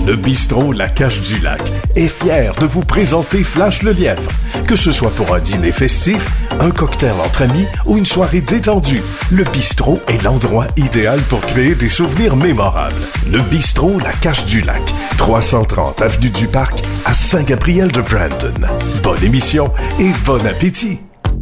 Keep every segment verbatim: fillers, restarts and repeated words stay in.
Le bistrot La Cache du Lac est fier de vous présenter Flash le Lièvre. Que ce soit pour un dîner festif, un cocktail entre amis ou une soirée détendue, le bistrot est l'endroit idéal pour créer des souvenirs mémorables. Le bistrot La Cache du Lac, trois cent trente avenue du Parc à Saint-Gabriel-de-Brandon. Bonne émission et bon appétit!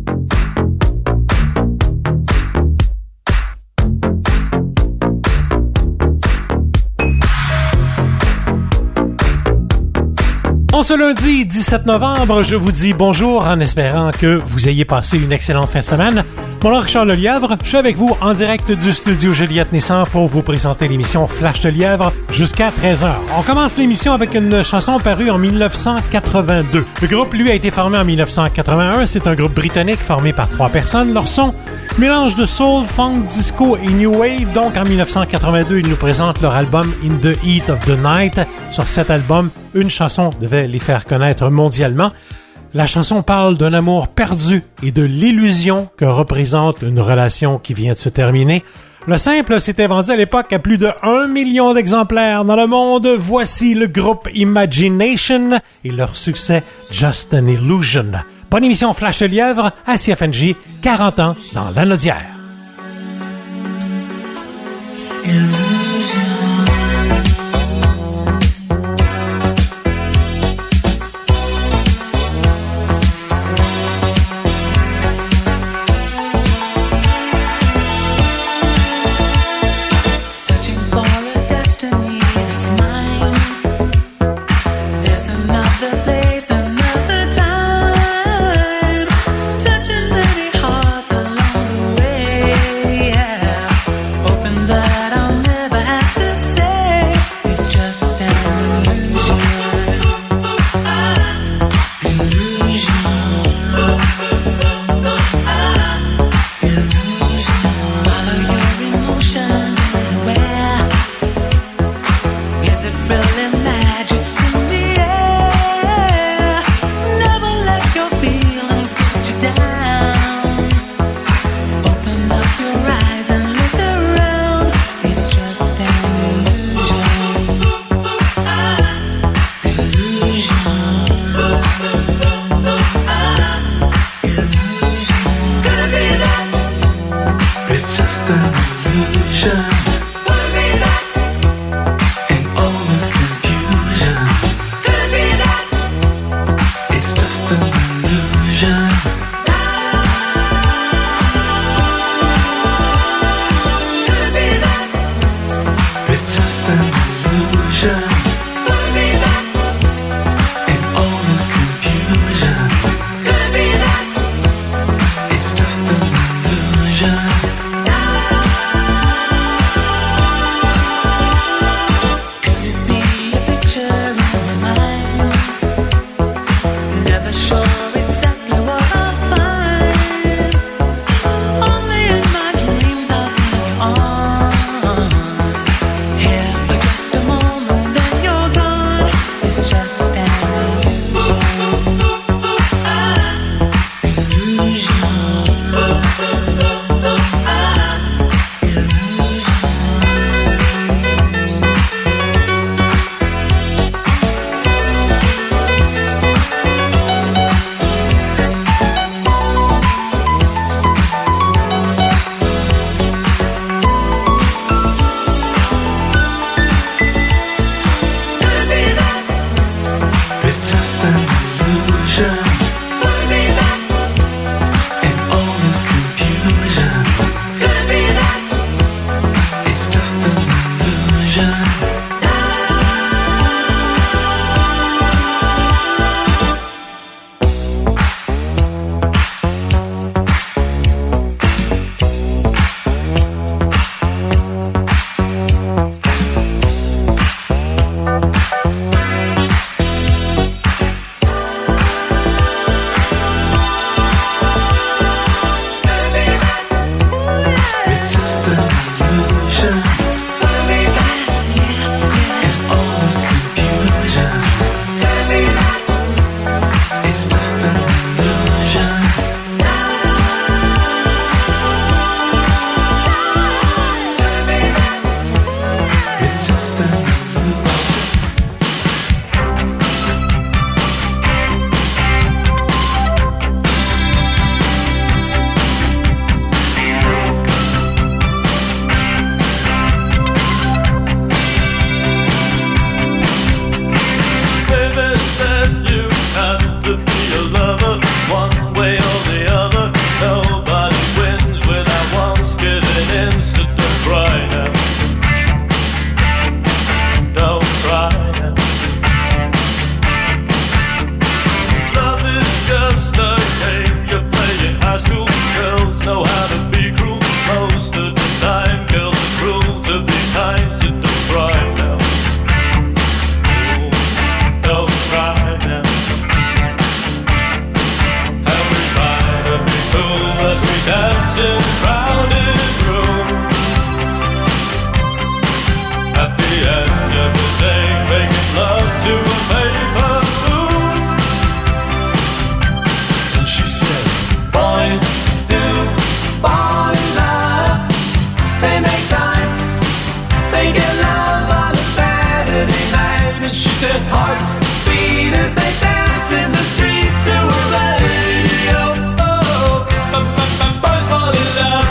En ce lundi dix-sept novembre, je vous dis bonjour en espérant que vous ayez passé une excellente fin de semaine. Mon nom est Richard Lelièvre, je suis avec vous en direct du studio Juliette Nissan pour vous présenter l'émission Flash de Lièvre jusqu'à treize heures. On commence l'émission avec une chanson parue en dix-neuf cent quatre-vingt-deux. Le groupe, lui, a été formé en dix-neuf cent quatre-vingt-un. C'est un groupe britannique formé par trois personnes. Leur son, mélange de soul, funk, disco et new wave. Donc, en dix-neuf cent quatre-vingt-deux, ils nous présentent leur album In the Heat of the Night. Sur cet album, une chanson devait les faire connaître mondialement. La chanson parle d'un amour perdu et de l'illusion que représente une relation qui vient de se terminer. Le simple s'était vendu à l'époque à plus de un million d'exemplaires dans le monde. Voici le groupe Imagination et leur succès Just an Illusion. Bonne émission Flash de Lièvre à C F N J, quarante ans dans l'Anaudière. That I'll never and she said hearts beat as they dance in the street to a radio. Oh, boys fall in love.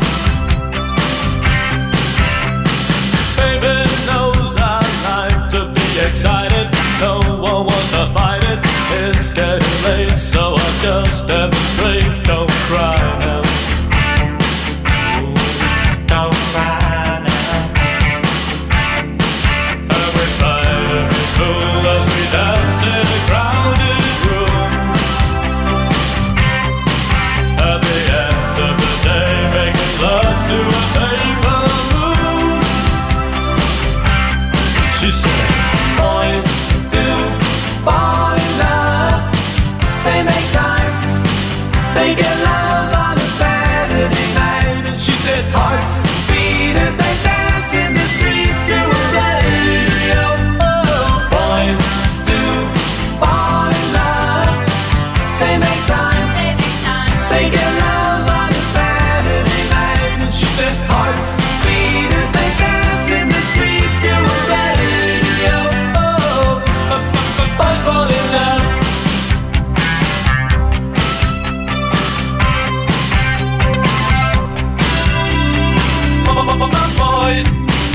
Baby knows I like to be excited. No one wants to fight it. It's getting late, so I just demonstrate. Don't cry now. Don't cry now. And we try to be cool as we dance in a crowded room. At the end of the day, making love to a paper moon. She said, boys do fall in love. They make time. They get love on a Saturday night. And she said hearts beat as they dance in the street to a radio. Oh, boys do fall in love. They make time. They get love on a Saturday night. And she said hearts beat as they dance in the street to a radio. Oh, boys fall in love. Boys.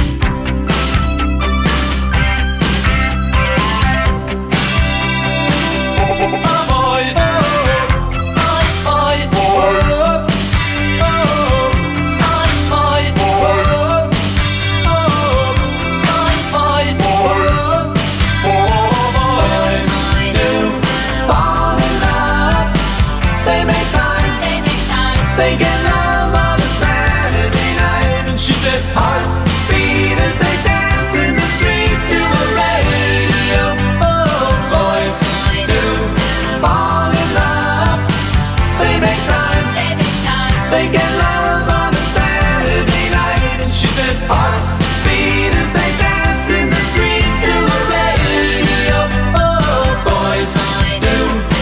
Boys. Boys, boys. Boys. Boys, boys. Boys, boys. Boys do fall in love. They make time. They get love on a Saturday night. And she said hearts beat as they dance in the street to a radio. Oh, boys do fall in love. They make time. They get love on a Saturday night. And she said hearts beat as they dance in the street to a radio. Oh, boys do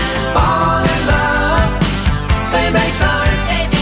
fall in love. They make time.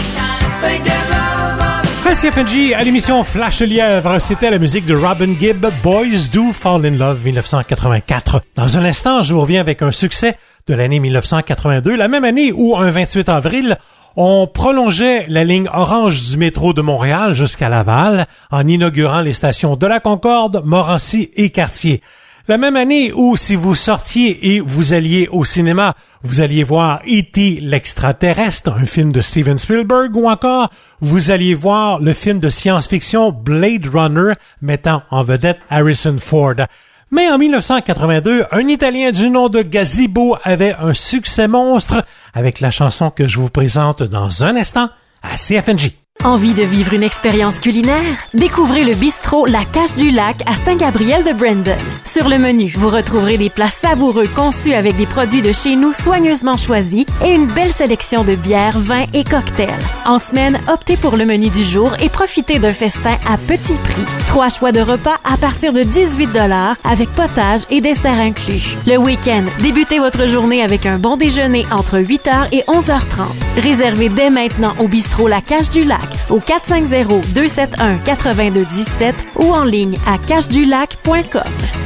They get love on a À C F N J, à l'émission Flash le Lièvre, c'était la musique de Robin Gibb, Boys Do Fall in Love, dix-neuf cent quatre-vingt-quatre. Dans un instant, je vous reviens avec un succès de l'année dix-neuf cent quatre-vingt-deux, la même année où, un vingt-huit avril, on prolongeait la ligne orange du métro de Montréal jusqu'à Laval en inaugurant les stations de la Concorde, Montmorency et Cartier. La même année où, si vous sortiez et vous alliez au cinéma, vous alliez voir E T l'extraterrestre, un film de Steven Spielberg, ou encore vous alliez voir le film de science-fiction Blade Runner mettant en vedette Harrison Ford. Mais en dix-neuf cent quatre-vingt-deux, un Italien du nom de Gazzibo avait un succès monstre avec la chanson que je vous présente dans un instant à C F N J. Envie de vivre une expérience culinaire? Découvrez le bistrot La Cache du Lac à Saint-Gabriel-de-Brandon. Sur le menu, vous retrouverez des plats savoureux conçus avec des produits de chez nous soigneusement choisis et une belle sélection de bières, vins et cocktails. En semaine, optez pour le menu du jour et profitez d'un festin à petit prix. Trois choix de repas à partir de dix-huit dollars avec potage et dessert inclus. Le week-end, débutez votre journée avec un bon déjeuner entre huit heures et onze heures trente. Réservez dès maintenant au bistrot La Cache du Lac au quatre cinq zéro, deux sept un, huit deux un sept ou en ligne à cache du lac point com.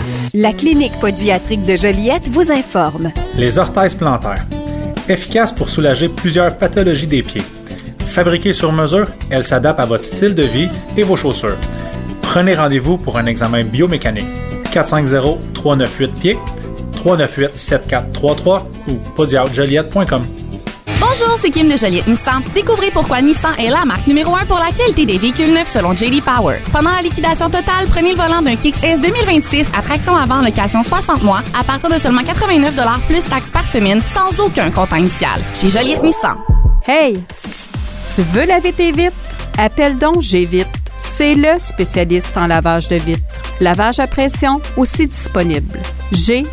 La clinique pédiatrique de Joliette vous informe. Les orthèses plantaires. Efficaces pour soulager plusieurs pathologies des pieds. Fabriquées sur mesure, elles s'adaptent à votre style de vie et vos chaussures. Prenez rendez-vous pour un examen biomécanique. quatre cinq zéro, trois neuf huit pieds, trois neuf huit, sept quatre trois trois ou podiatre joliette point com. Bonjour, c'est Kim de Joliette Nissan. Découvrez pourquoi Nissan est la marque numéro un pour la qualité des véhicules neufs selon J D Power. Pendant la liquidation totale, prenez le volant d'un Kicks S deux mille vingt-six à traction avant location soixante mois à partir de seulement quatre-vingt-neuf dollars plus taxes par semaine sans aucun comptant initial. Chez Joliette Nissan. Hey, tu veux laver tes vitres? Appelle donc G-Vite. C'est le spécialiste en lavage de vitres. Lavage à pression aussi disponible. G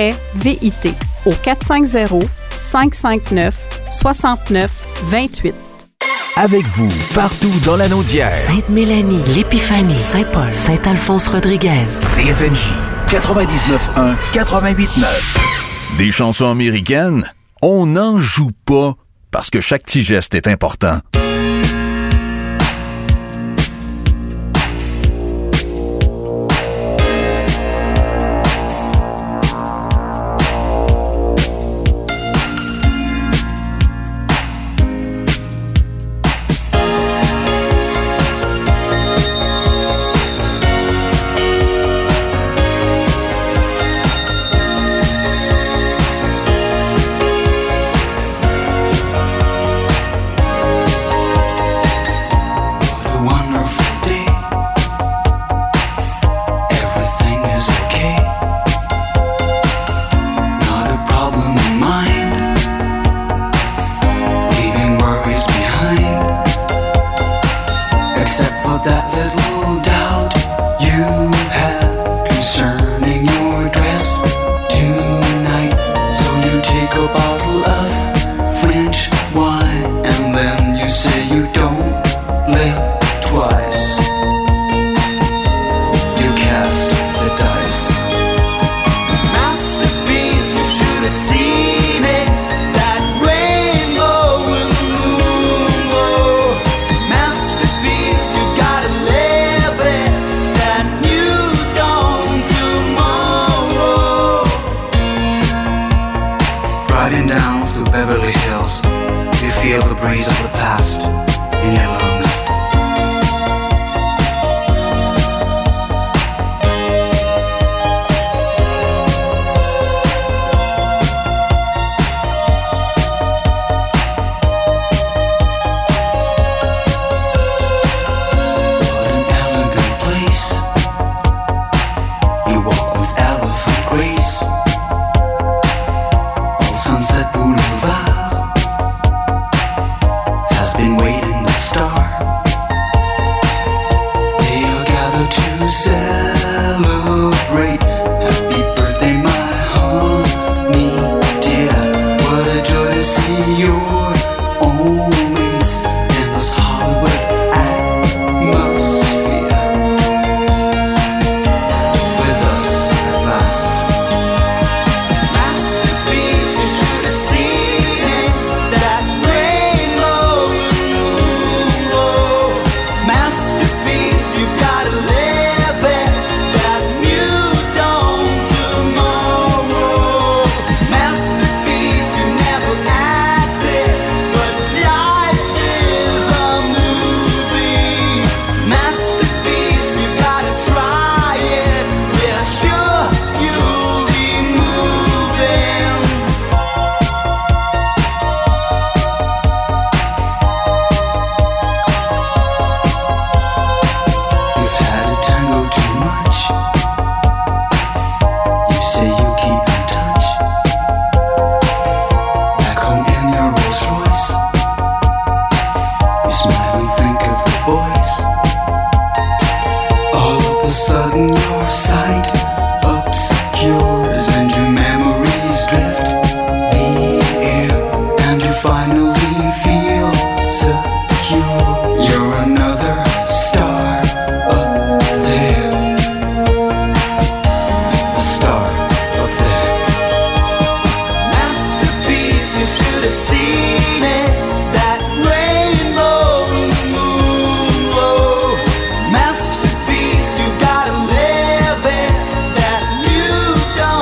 V I T au quatre cinq zéro, cinq cinq neuf, six neuf deux huit. Avec vous, partout dans la Naudière. Sainte-Mélanie, l'Épiphanie, Saint-Paul, Saint-Alphonse-Rodriguez. C F N J quatre-vingt-dix-neuf un, quatre-vingt-huit neuf. Des chansons américaines, on n'en joue pas parce que chaque petit geste est important. Driving down through Beverly Hills, you feel the breeze of the past in your lungs. Masterpiece, you gotta live it, that you don't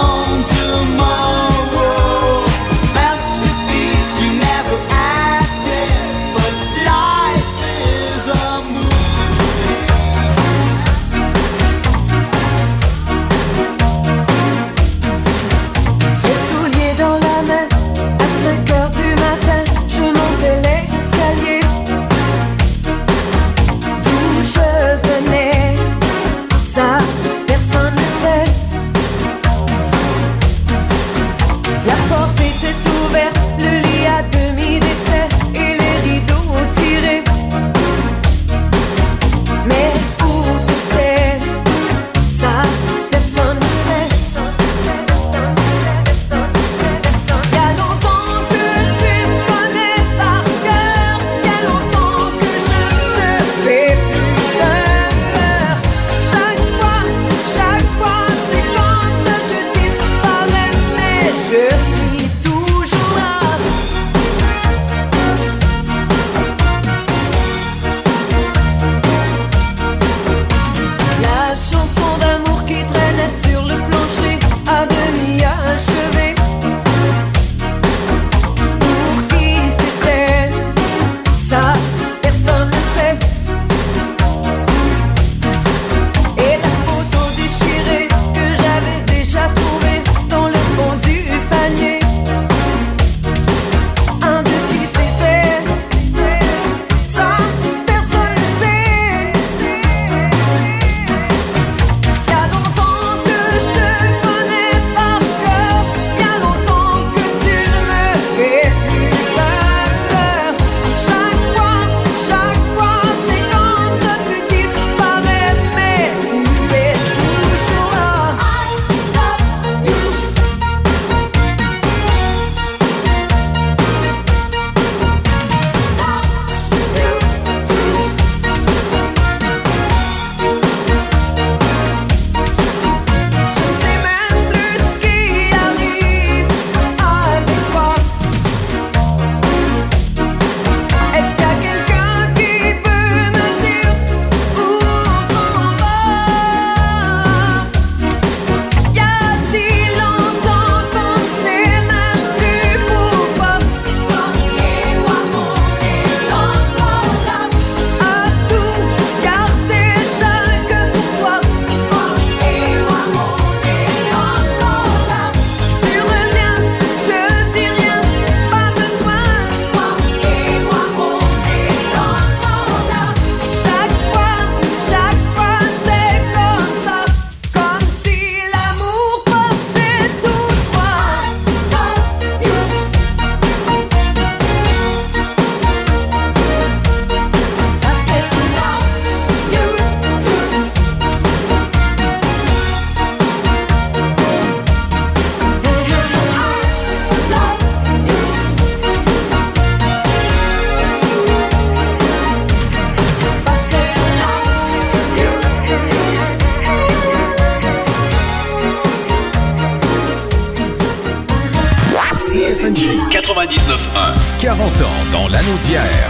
J quatre-vingt-dix-neuf un. quarante ans dans l'anneau d'hier.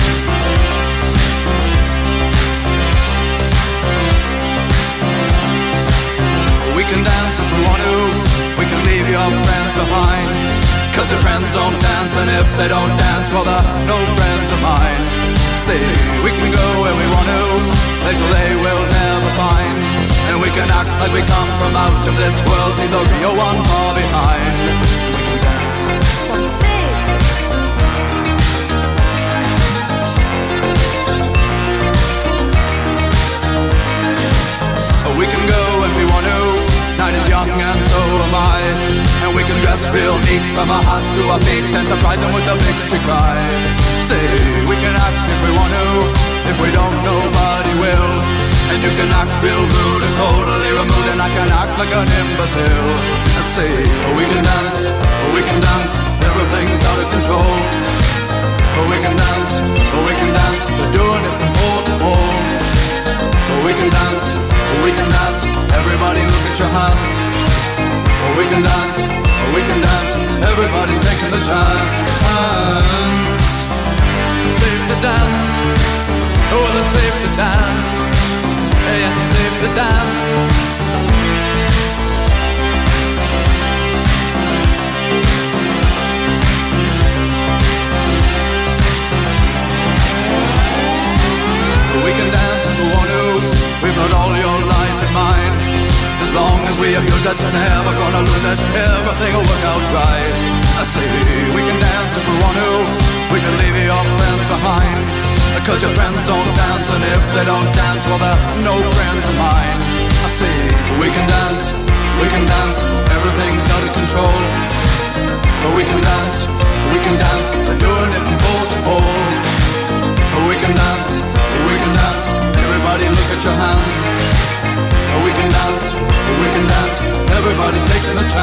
We can dance if we want to. We can leave your friends behind. Cause your friends don't dance, and if they don't dance, well, they're no friends of mine. See, we can go where we want to, places they will never find. And we can act like we come from out of this world, leave the real one far behind. We can dance. What you say? We can go if we want to. Night is young and so am I. And we can dress real neat from our hearts to our feet and surprise them with a victory cry. Say, we can act if we want to. If we don't, nobody will. And you can act real rude and totally removed, and I can act like an imbecile. I say, we can dance, we can dance, everything's out of control. We can dance, we can dance, we're doing it from pole to pole. We can dance, we can dance, everybody look at your hands. We can dance, we can dance, everybody's taking the chance. It's safe to dance, oh, it's safe to dance. Yes, it's safe to dance. We can dance if we want to. We've got all your life in mind. As long as we abuse it, never gonna lose it. Everything will work out right. I say we can dance if we want to. We can leave your friends behind. Because your friends don't dance, and if they don't dance, well, they're no friends of mine. I say we can dance, we can dance, everything's out of control. But we can dance, we can dance, we're doing it from pole to pole. We can dance, we can dance, everybody look at your hands. We can dance, we can dance, everybody's taking a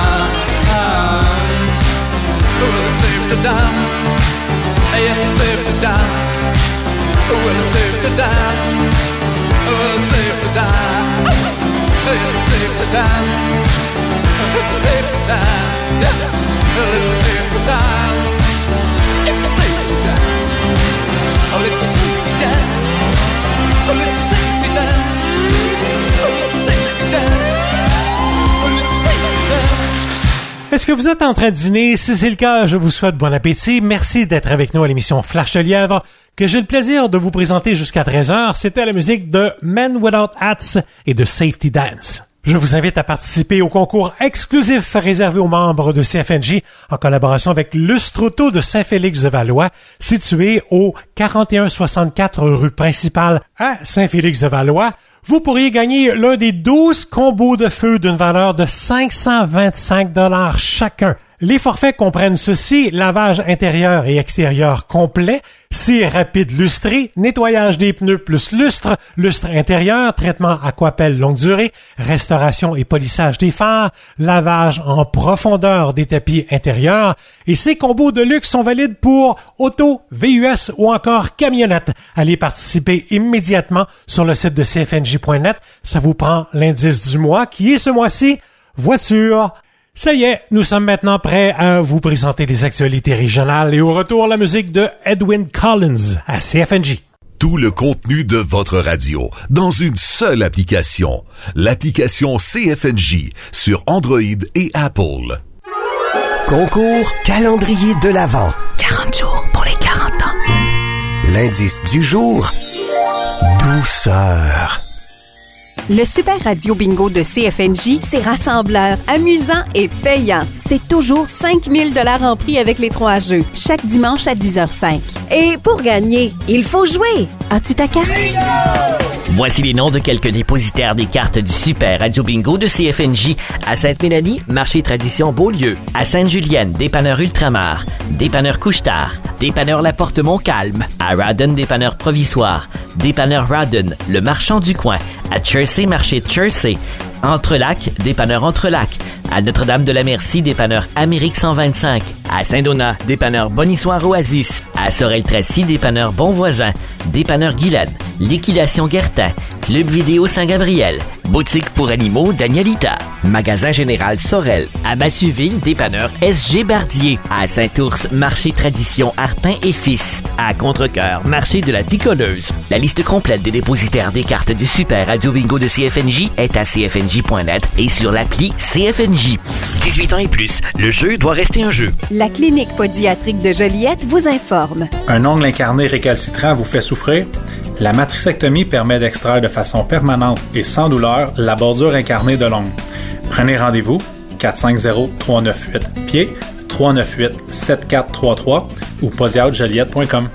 chance. Well, it's safe to dance, yes, it's safe to dance. Well, it's safe to dance. Well, it's safe to dance. Yes, it's safe to dance. It's safe to dance. Well, it's safe to dance. It's safe to dance. Oh, it's safe to dance. Oh, it's safe to dance. Oh, it's safe to dance. Oh, it's safe to dance. Est-ce que vous êtes en train de dîner? Si c'est le cas, je vous souhaite bon appétit. Merci d'être avec nous à l'émission Flash de Lièvre, que j'ai le plaisir de vous présenter jusqu'à treize heures. C'était la musique de Men Without Hats et de Safety Dance. Je vous invite à participer au concours exclusif réservé aux membres de C F N J en collaboration avec Lustre Auto de Saint-Félix-de-Valois, situé au quarante et un soixante-quatre rue principale à Saint-Félix-de-Valois. Vous pourriez gagner l'un des douze combos de feu d'une valeur de cinq cent vingt-cinq dollars chacun. Les forfaits comprennent ceci: lavage intérieur et extérieur complet, cire rapide lustrée, nettoyage des pneus plus lustre, lustre intérieur, traitement aquapelle longue durée, restauration et polissage des phares, lavage en profondeur des tapis intérieurs. Et ces combos de luxe sont valides pour auto, V U S ou encore camionnette. Allez participer immédiatement sur le site de C F N J point net. Ça vous prend l'indice du mois qui est ce mois-ci voiture. Ça y est, nous sommes maintenant prêts à vous présenter les actualités régionales et au retour la musique de Edwyn Collins à C F N J. Tout le contenu de votre radio dans une seule application. L'application C F N J sur Android et Apple. Concours calendrier de l'Avent. quarante jours pour les quarante ans. L'indice du jour. Douceur. Le Super Radio Bingo de C F N J, c'est rassembleur, amusant et payant. C'est toujours cinq mille dollars en prix avec les trois jeux, chaque dimanche à dix heures cinq. Et pour gagner, il faut jouer. As-tu ta carte? Voici les noms de quelques dépositaires des cartes du Super Radio Bingo de C F N J. À Sainte-Mélanie, Marché Tradition Beaulieu. À Sainte-Julienne, Dépanneur Ultramar. Dépanneur Couche-Tard. Dépanneur La Porte Montcalm. À Rawdon, Dépanneur Provisoire. Dépanneur Rawdon, le marchand du coin. À Chersey, Marché Chersey. Entrelac, Dépanneur Entrelac. À Notre-Dame-de-la-Merci, Dépanneur Amérique cent vingt-cinq. À Saint-Donat, Dépanneur Bonissoir Oasis. À Sorel-Tracy, Dépanneur Bonvoisin. Dépanneur Guylaine. Liquidation Guertin. Club Vidéo Saint-Gabriel. Boutique pour animaux Danielita. Magasin Général Sorel. À Massuville, dépanneur S G Bardier. À Saint-Ours, Marché Tradition Arpin et Fils. À Contrecœur, Marché de la Picoleuse. La liste complète des dépositaires des cartes du Super Radio Bingo de C F N J est à c f n j point net et sur l'appli C F N J. dix-huit ans et plus, le jeu doit rester un jeu. La clinique pédiatrique de Joliette vous informe. Un ongle incarné récalcitrant vous fait souffrir? La matrixectomie permet d'extraire de façon permanente et sans douleur la bordure incarnée de l'ongle. Prenez rendez-vous quatre cinq zéro, trois neuf huit pied, trois neuf huit, sept quatre trois trois ou podiatre joliette point com.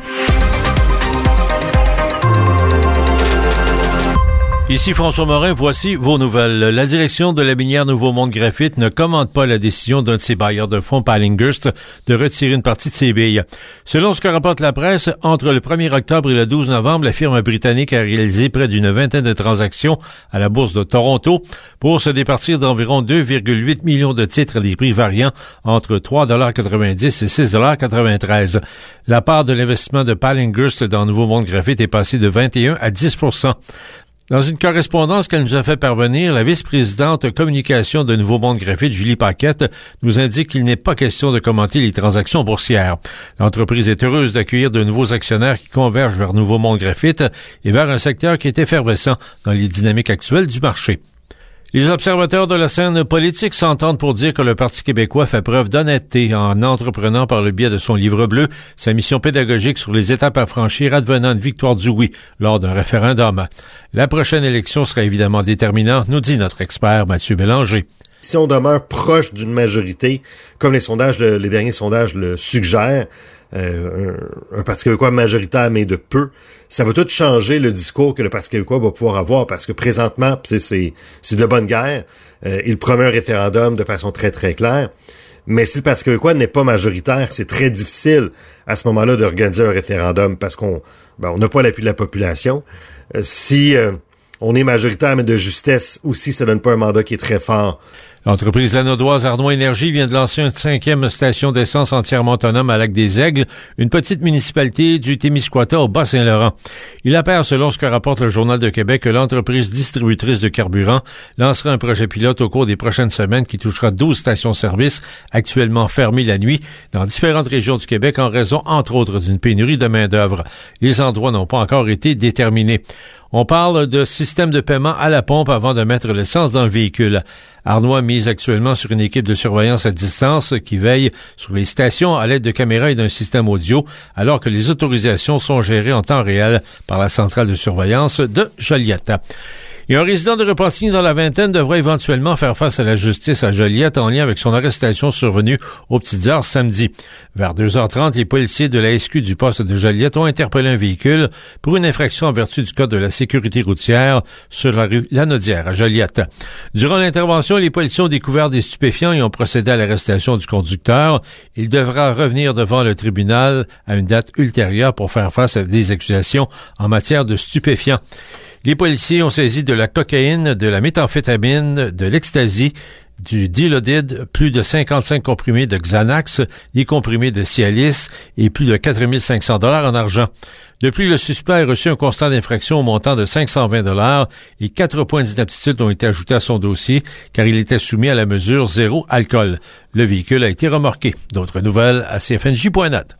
Ici François Morin, voici vos nouvelles. La direction de la minière Nouveau Monde Graphite ne commente pas la décision d'un de ses bailleurs de fonds, Pallinghurst, de retirer une partie de ses billes. Selon ce que rapporte la presse, entre le premier octobre et le douze novembre, la firme britannique a réalisé près d'une vingtaine de transactions à la bourse de Toronto pour se départir d'environ deux virgule huit millions de titres à des prix variant entre trois dollars quatre-vingt-dix et six dollars quatre-vingt-treize. La part de l'investissement de Pallinghurst dans Nouveau Monde Graphite est passée de vingt et un à dix pour cent. Dans une correspondance qu'elle nous a fait parvenir, la vice-présidente communication de Nouveau Monde Graphite, Julie Paquette, nous indique qu'il n'est pas question de commenter les transactions boursières. L'entreprise est heureuse d'accueillir de nouveaux actionnaires qui convergent vers Nouveau Monde Graphite et vers un secteur qui est effervescent dans les dynamiques actuelles du marché. Les observateurs de la scène politique s'entendent pour dire que le Parti québécois fait preuve d'honnêteté en entreprenant par le biais de son livre bleu sa mission pédagogique sur les étapes à franchir advenant une victoire du oui lors d'un référendum. La prochaine élection sera évidemment déterminante, nous dit notre expert Mathieu Bélanger. Si on demeure proche d'une majorité, comme les sondages, le, les derniers sondages le suggèrent, euh, un, un Parti québécois majoritaire mais de peu, ça va tout changer le discours que le Parti québécois va pouvoir avoir, parce que présentement, c'est, c'est, c'est de bonne guerre. Euh, il promet un référendum de façon très, très claire. Mais si le Parti québécois n'est pas majoritaire, c'est très difficile à ce moment-là d'organiser un référendum parce qu'on ben, on n'a pas l'appui de la population. Euh, si euh, on est majoritaire, mais de justesse aussi, ça donne pas un mandat qui est très fort. L'entreprise lanaudoise Arnois Énergie vient de lancer une cinquième station d'essence entièrement autonome à Lac-des-Aigles, une petite municipalité du Témiscouata au Bas-Saint-Laurent. Il apparaît, selon ce que rapporte le Journal de Québec, que l'entreprise distributrice de carburant lancera un projet pilote au cours des prochaines semaines qui touchera douze stations-service actuellement fermées la nuit dans différentes régions du Québec en raison, entre autres, d'une pénurie de main-d'œuvre. Les endroits n'ont pas encore été déterminés. On parle de système de paiement à la pompe avant de mettre l'essence dans le véhicule. Arnois mise actuellement sur une équipe de surveillance à distance qui veille sur les stations à l'aide de caméras et d'un système audio, alors que les autorisations sont gérées en temps réel par la centrale de surveillance de Joliette. Et un résident de Repentigny dans la vingtaine devrait éventuellement faire face à la justice à Joliette en lien avec son arrestation survenue aux petites heures samedi. Vers deux heures trente, les policiers de la S Q du poste de Joliette ont interpellé un véhicule pour une infraction en vertu du code de la sécurité routière sur la rue Lanaudière à Joliette. Durant l'intervention, les policiers ont découvert des stupéfiants et ont procédé à l'arrestation du conducteur. Il devra revenir devant le tribunal à une date ultérieure pour faire face à des accusations en matière de stupéfiants. Les policiers ont saisi de la cocaïne, de la méthamphétamine, de l'ecstasy, du dilodide, plus de cinquante-cinq comprimés de Xanax, des comprimés de Cialis et plus de quatre mille cinq cents dollars en argent. Depuis, le suspect a reçu un constat d'infraction au montant de cinq cent vingt dollars et quatre points d'inaptitude ont été ajoutés à son dossier car il était soumis à la mesure zéro alcool. Le véhicule a été remorqué. D'autres nouvelles à c f n j point net.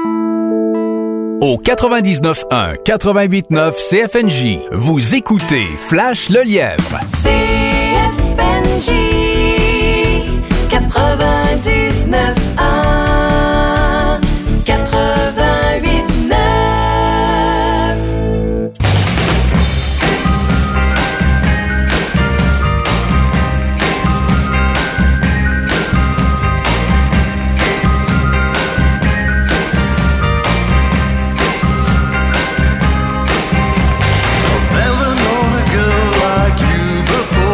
Au quatre-vingt-dix-neuf un, quatre-vingt-huit neuf C F N J, vous écoutez Flash le Lièvre. C F N J quatre-vingt-dix-neuf un, quatre-vingt-huit neuf. Never known a girl like you before.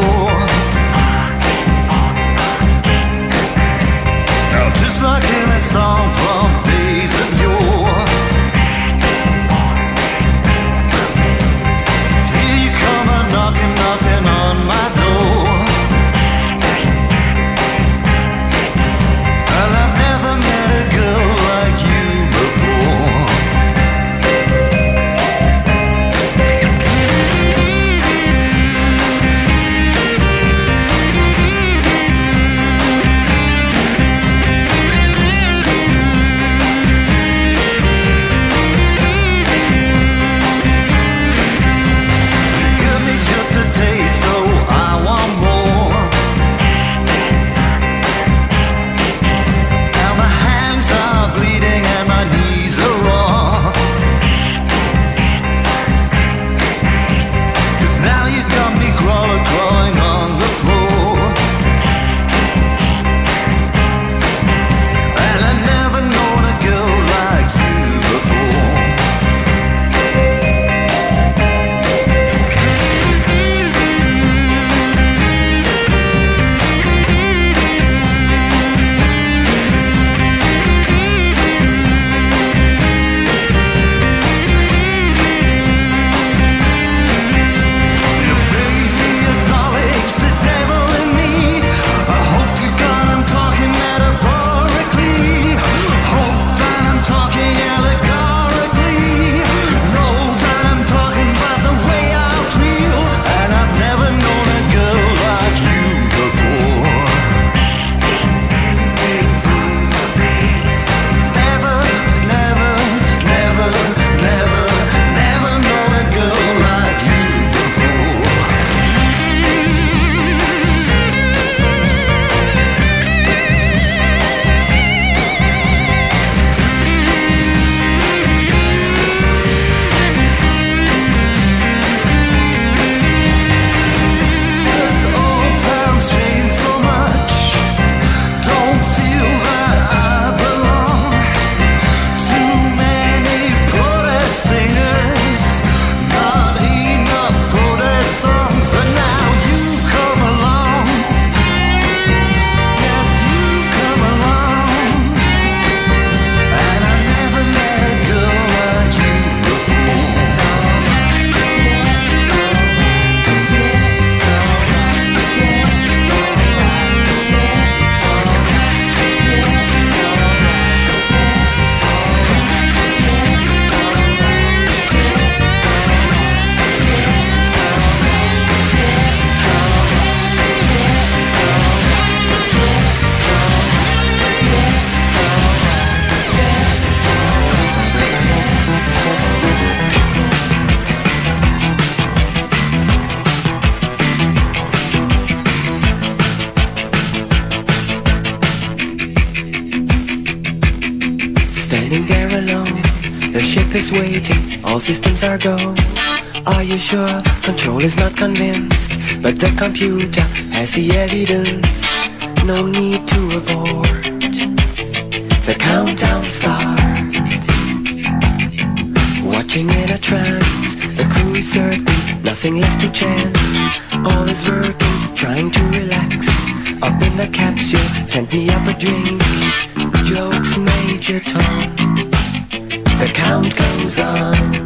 is waiting, all systems are go. Are you sure? Control is not convinced, but the computer has the evidence. No need to abort. The countdown starts. Watching in a trance, the crew is certain, nothing left to chance. All is working, trying to relax. Up in the capsule, sent me up a drink. Jokes, Major Tom. The count goes on.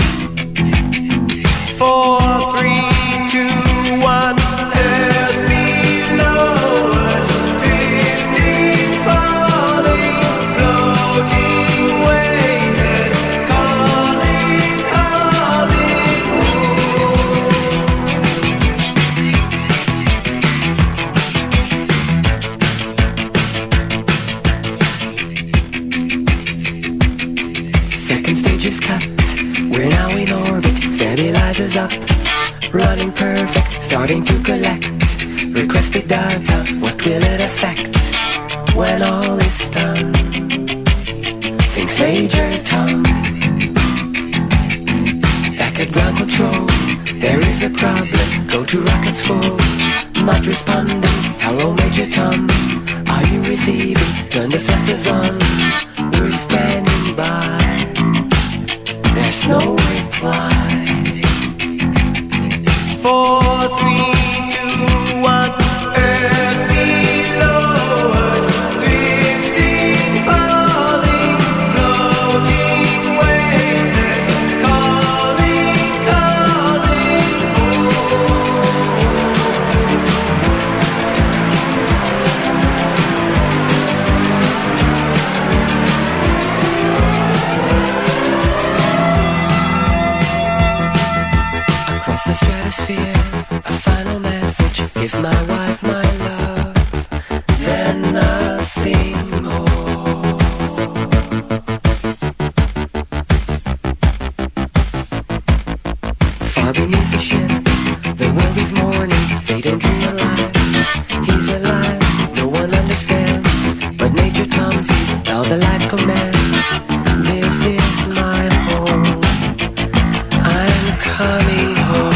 Four, three, two, one. Earth below us, drifting, falling, floating, weightless, calling, calling. Second stage is cut. We're now in orbit. Stabilizers up, running perfect, starting to collect requested data. What will it affect when all is done? Thinks Major Tom. Back at ground control, there is a problem. Go to rockets full, not responding. Hello, Major Tom, are you receiving? Turn the thrusters on. We're standing by. There's no reply. Four, three, two, one. Earth below us, drifting, falling, floating, weightless, calling, calling. Across the stratosphere, a final message. Give my wife my love, then nothing more. Far beneath the ship, the world is mourning. They don't realize he's alive. No one understands, but Major Tom sees how the light commands. This is my home. I'm coming home.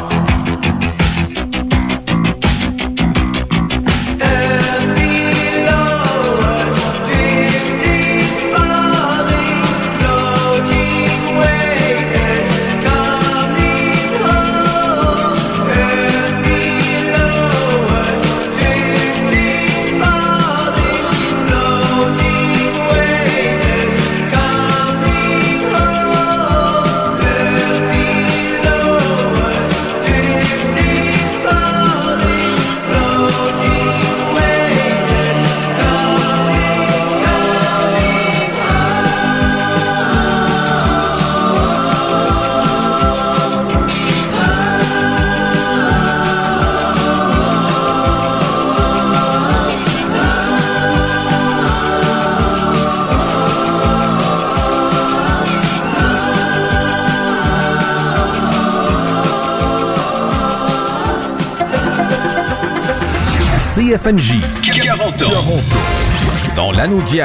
C F N J, quarante ans, dans l'Anaudière.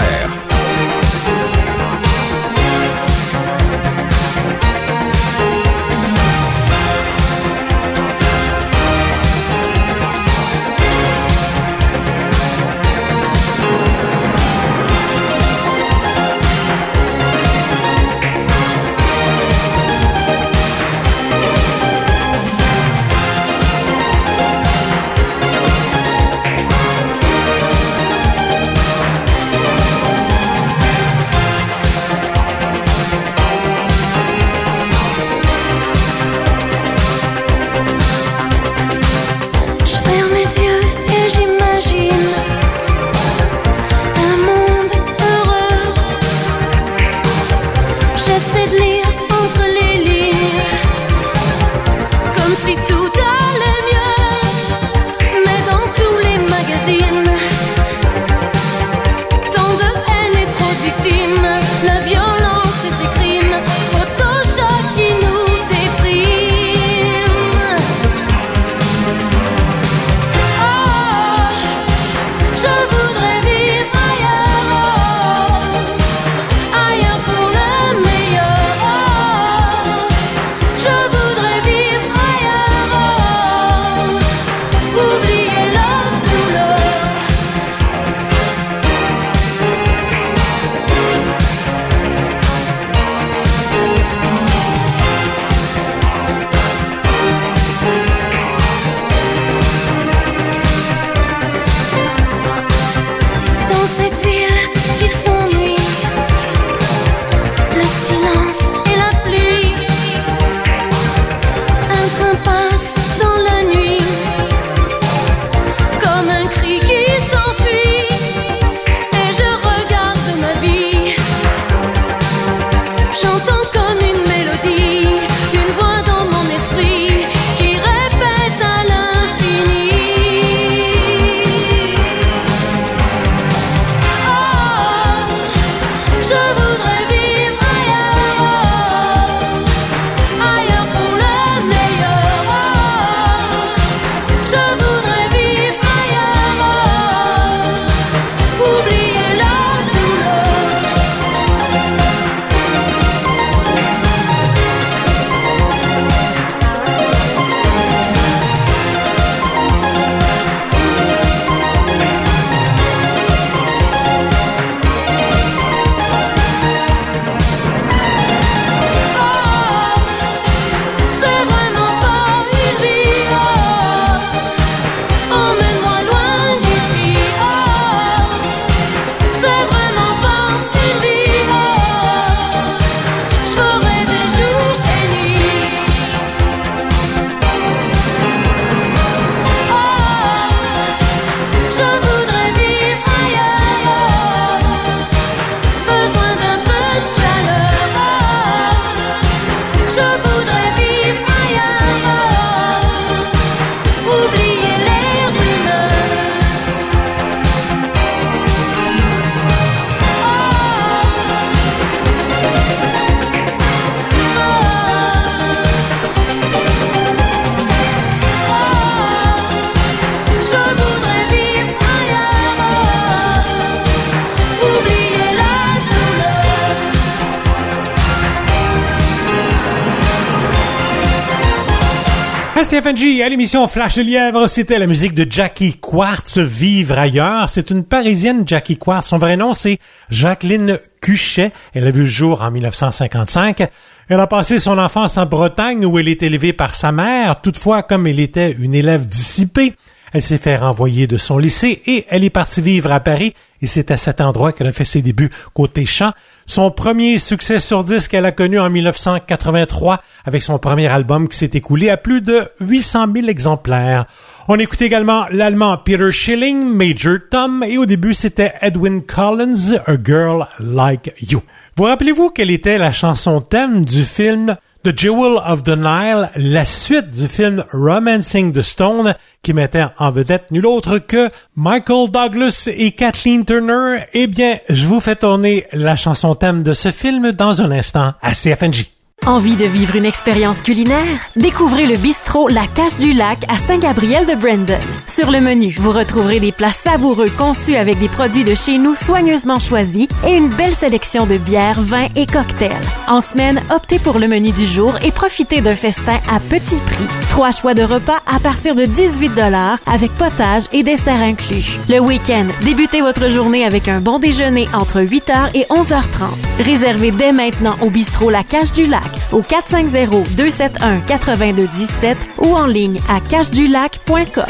À C F N J, à l'émission Flash le Lièvre, c'était la musique de Jackie Quartz, Vivre ailleurs. C'est une Parisienne, Jackie Quartz. Son vrai nom, c'est Jacqueline Cuchet. Elle a vu le jour en dix-neuf cent cinquante-cinq. Elle a passé son enfance en Bretagne où elle est élevée par sa mère. Toutefois, comme elle était une élève dissipée, elle s'est fait renvoyer de son lycée et elle est partie vivre à Paris. Et c'est à cet endroit qu'elle a fait ses débuts côté chant. Son premier succès sur disque, elle a connu en dix-neuf cent quatre-vingt-trois avec son premier album qui s'est écoulé à plus de huit cent mille exemplaires. On écoute également l'allemand Peter Schilling, Major Tom, et au début c'était Edwyn Collins, A Girl Like You. Vous rappelez-vous quelle était la chanson thème du film The Jewel of the Nile, la suite du film Romancing the Stone, qui mettait en vedette nul autre que Michael Douglas et Kathleen Turner? Eh bien, je vous fais tourner la chanson thème de ce film dans un instant à C F N J. Envie de vivre une expérience culinaire? Découvrez le bistrot La Cache du Lac à Saint-Gabriel-de-Brandon. Sur le menu, vous retrouverez des plats savoureux conçus avec des produits de chez nous soigneusement choisis et une belle sélection de bières, vins et cocktails. En semaine, optez pour le menu du jour et profitez d'un festin à petit prix. Trois choix de repas à partir de dix-huit dollars avec potage et dessert inclus. Le week-end, débutez votre journée avec un bon déjeuner entre huit heures et onze heures trente. Réservez dès maintenant au bistrot La Cache du Lac au quatre cinq zéro, deux sept un, huit deux un sept ou en ligne à cache du lac point com.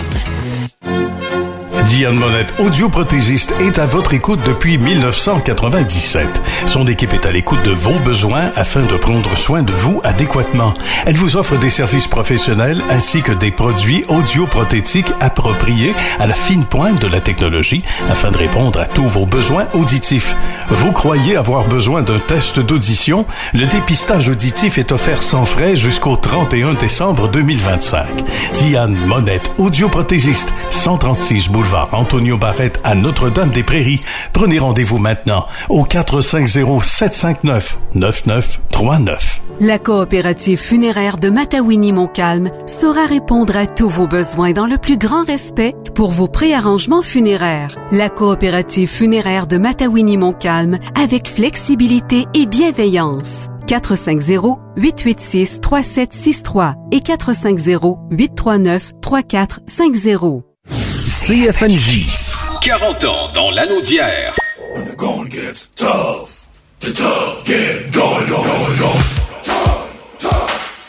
Diane Monette, audioprothésiste, est à votre écoute depuis dix-neuf cent quatre-vingt-dix-sept. Son équipe est à l'écoute de vos besoins afin de prendre soin de vous adéquatement. Elle vous offre des services professionnels ainsi que des produits audioprothétiques appropriés à la fine pointe de la technologie afin de répondre à tous vos besoins auditifs. Vous croyez avoir besoin d'un test d'audition? Le dépistage auditif est offert sans frais jusqu'au trente et un décembre deux mille vingt-cinq. Diane Monette, audioprothésiste, cent trente-six boulevard Antonio Barrette à Notre-Dame-des-Prairies. Prenez rendez-vous maintenant au quatre cinq zéro, sept cinq neuf, neuf neuf trois neuf. La coopérative funéraire de Matawini-Montcalm saura répondre à tous vos besoins dans le plus grand respect pour vos préarrangements funéraires. La coopérative funéraire de Matawini-Montcalm avec flexibilité et bienveillance. quatre cinq zéro, huit huit six, trois sept six trois et quatre cinq zéro, huit trois neuf, trois quatre cinq zéro. C F N J. quarante ans dans l'anneau d'hier. When the going gets tough, the tough get going, going, going, going. Tough, tough.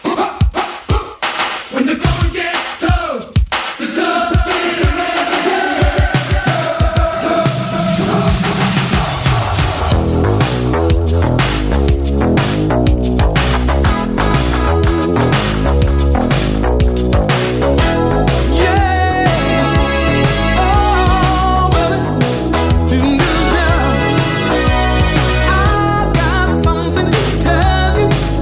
When the going gets tough, the tough get I got something to tell you.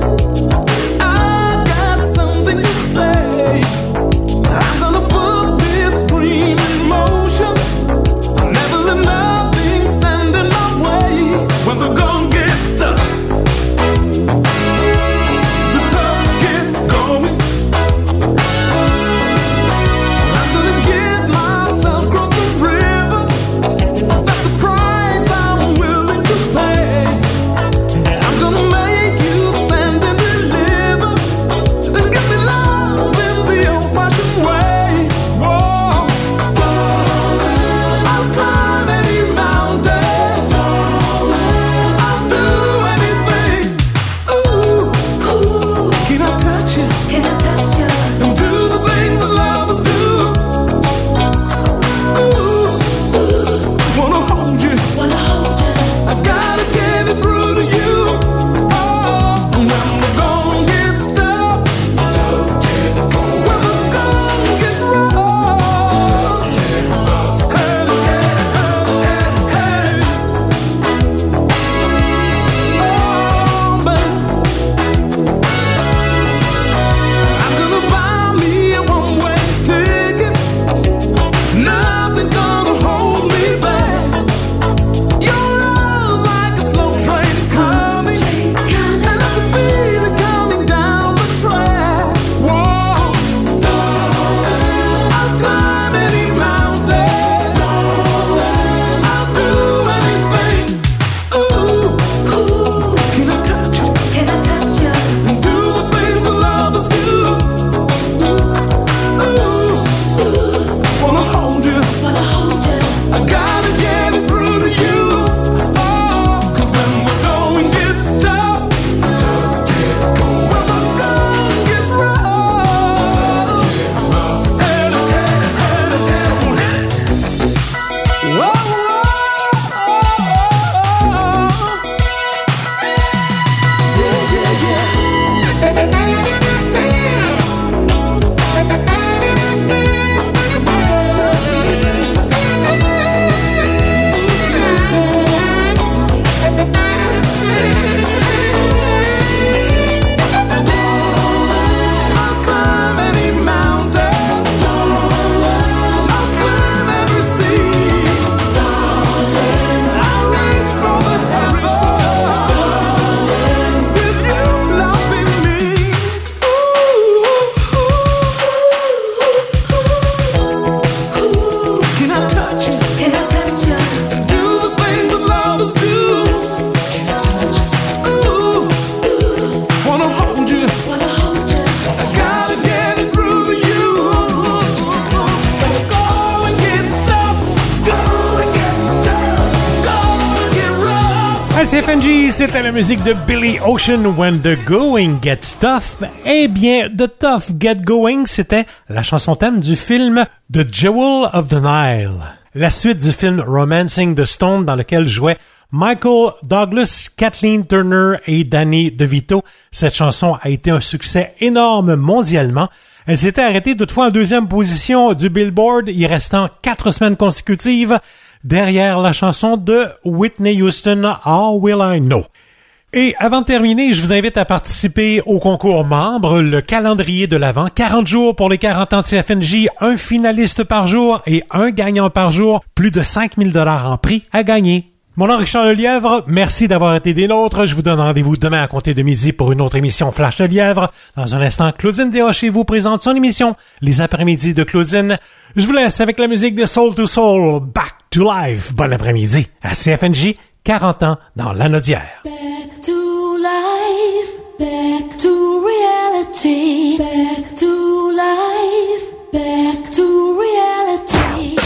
À C F N G, c'était la musique de Billy Ocean, When the Going Gets Tough. Eh bien, The Tough Get Going, c'était la chanson thème du film The Jewel of the Nile. La suite du film Romancing the Stone, dans lequel jouaient Michael Douglas, Kathleen Turner et Danny DeVito. Cette chanson a été un succès énorme mondialement. Elle s'était arrêtée toutefois en deuxième position du Billboard, y restant quatre semaines consécutives derrière la chanson de Whitney Houston, How Will I Know. Et avant de terminer, je vous invite à participer au concours membres, le calendrier de l'Avent, quarante jours pour les quarante ans de C F N J, un finaliste par jour et un gagnant par jour, plus de cinq mille dollars en prix à gagner. Mon nom est Richard Lelièvre, merci d'avoir été des nôtres. Je vous donne rendez-vous demain à compter de midi pour une autre émission Flash Lelièvre. Dans un instant, Claudine Desrochers vous présente son émission Les après-midi de Claudine. Je vous laisse avec la musique de Soul to Soul, Back to Life. Bon après-midi à C F N J, quarante ans dans l'Anaudière. Back to life, back to reality, back to life, back to reality.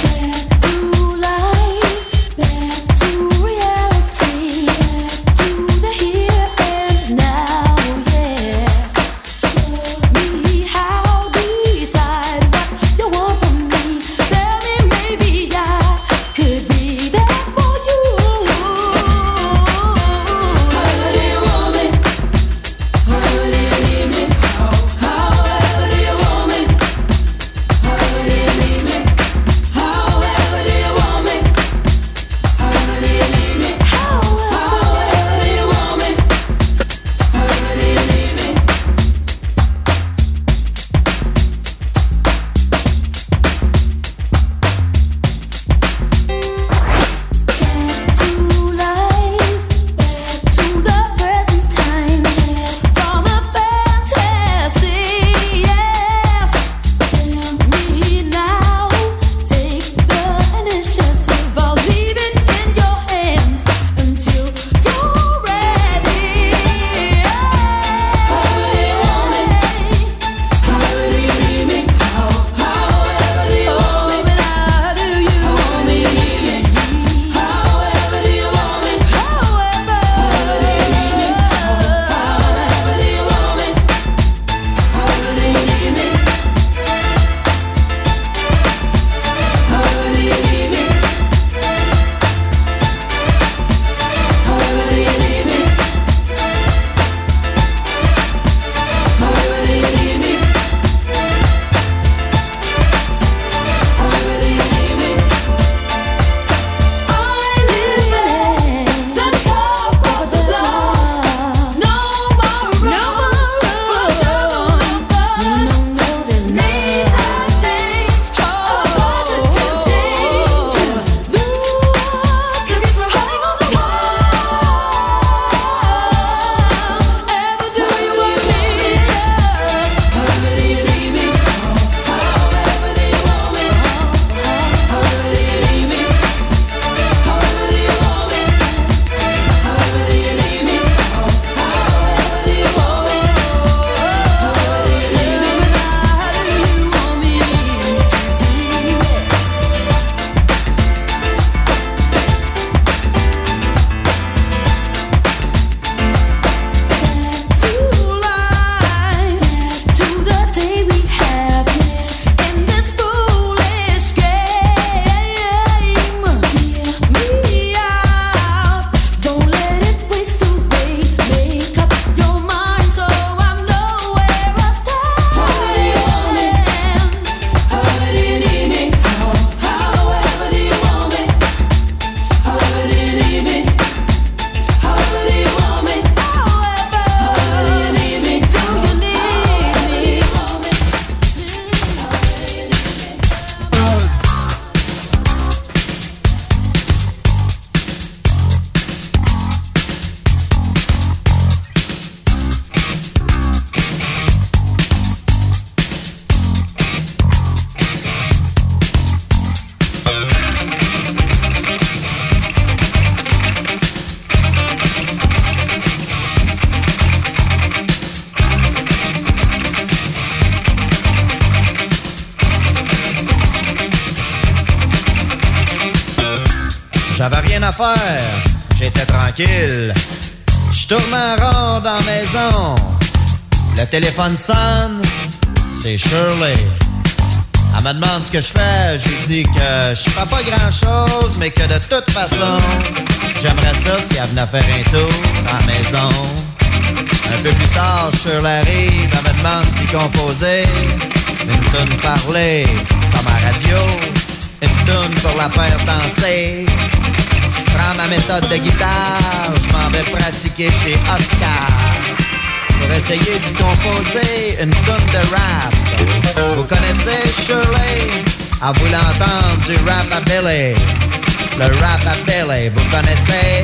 J'avais rien à faire, j'étais tranquille. Je tourne en rond dans la maison. Le téléphone sonne, c'est Shirley. Elle me demande ce que je fais. J'ai dit que je fais pas grand-chose, mais que de toute façon, j'aimerais ça si elle venait faire un tour à la maison. Un peu plus tard, Shirley arrive, elle me demande d'y composer une toune parlée, comme à radio, une toune pour la faire danser. Je prends ma méthode de guitare, je m'en vais pratiquer chez Oscar pour essayer d'y composer une toune de rap. Vous connaissez Shirley? À vous l'entendre du rap à Billy. Le rap à Billy, vous connaissez?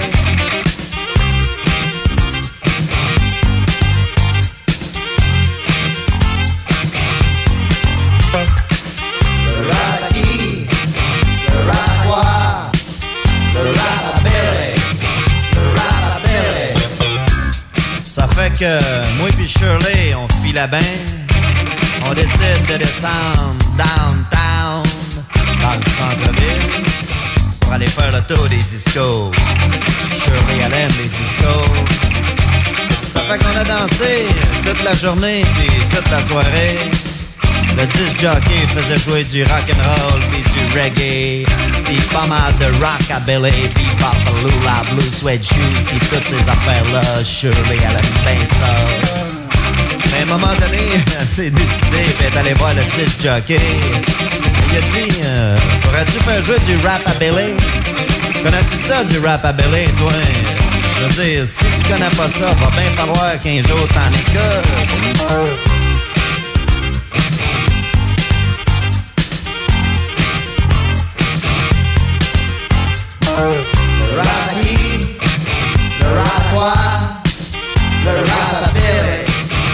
Le rap à qui? Le rap à quoi? Le rap à Billy. Le rap à Billy. Ça fait que moi pis Shirley, on file la bain. On décide de descendre downtown, dans le centre-ville, pour aller faire le tour des discos. Shirley, elle aime les discos. Ça fait qu'on a dansé toute la journée puis toute la soirée. Le disc jockey faisait jouer du rock'n'roll puis du reggae, puis pas mal de rockabilly, puis Papalula, Blue Suede Shoes, puis toutes ces affaires-là. Shirley, elle aime bien ça. Mais à un moment donné, elle s'est décidée et est allée voir le disc jockey. Il a dit, euh, pourrais-tu faire jouer du rap à Billy? Connais-tu ça, du rap à Billy, toi? Je veux dire, si tu connais pas ça, va bien falloir qu'un jour t'en écoutes. Le rap à qui? Le rap à quoi? Le rap à Billy.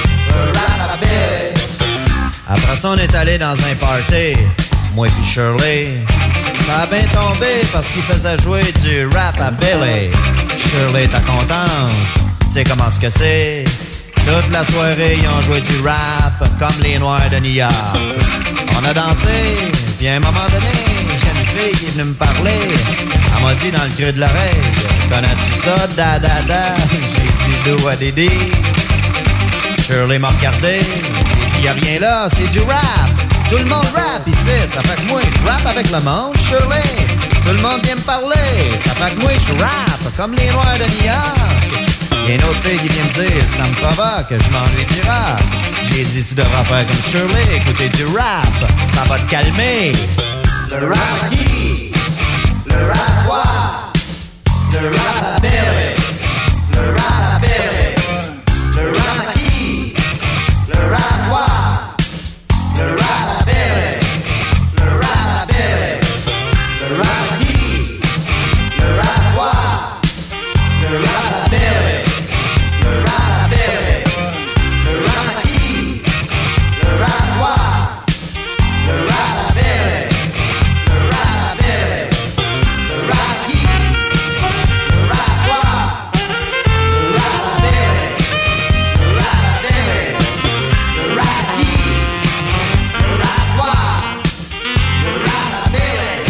Après ça, on est allé dans un party, moi et Shirley. Ça a bien tombé parce qu'il faisait jouer du rap à Billy. Shirley était contente, tu sais comment ce que c'est. Toute la soirée, ils ont joué du rap comme les Noirs de New York. On a dansé, puis à un moment donné, j'ai une fille qui est venue me parler. Elle m'a dit dans le creux de l'oreille, connais-tu ça, da da da? J'ai dit do what they did. Shirley m'a regardé, j'ai dit y'a rien là, c'est du rap. Tout le monde rap ici, ça fait que moi je rappe avec le monde, Shirley. Tout le monde vient me parler, ça fait que moi je rappe comme les Noirs de New York. Y'a une autre fille qui vient me dire, ça me provoque, je m'ennuie du rap. J'ai dit tu devras faire comme Shirley, écouter du rap, ça va te calmer. Le rap qui? Le rap quoi? Le rap à Billy. Le rap à Billy. Le rap à qui? Le rap quoi? Le rap à Billy. Le rap à Billy. Le rap à qui? Le rap quoi? Le rap à Billy. Le rap à Billy. Le rap à qui? Le rap quoi? Le rap à Billy. Le rap à Billy. Le rap à qui? Le rap quoi? Le rap à Billy. Le rap à Billy. Le rap à qui? Le rap quoi? Le rap à Billy.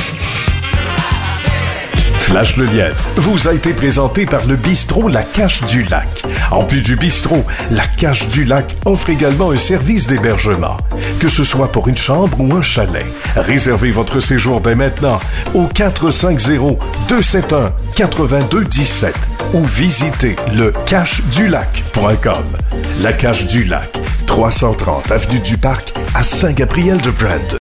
Flash le Lièvre vous a été présenté par le bistrot La Cache du Lac. En plus du bistrot, La Cache du Lac offre également un service d'hébergement. Que ce soit pour une chambre ou un chalet, réservez votre séjour dès maintenant au quatre cinq zéro, deux sept un, huit deux un sept ou visitez le cache du lac point com. La Cache du Lac, trois cent trente avenue du Parc à Saint-Gabriel-de-Brandon.